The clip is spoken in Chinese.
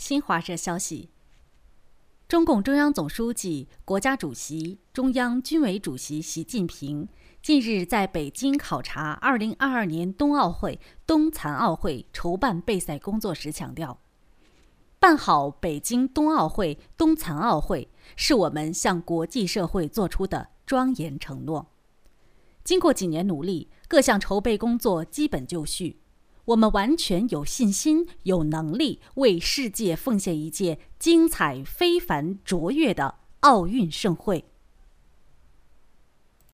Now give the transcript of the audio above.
新华社消息，中共中央总书记、国家主席、中央军委主席习近平近日在北京考察2022年冬奥会、冬残奥会筹办备赛工作时强调，办好北京冬奥会、冬残奥会是我们向国际社会做出的庄严承诺。经过几年努力，各项筹备工作基本就绪，我们完全有信心、有能力为世界奉献一届精彩、非凡、卓越的奥运盛会。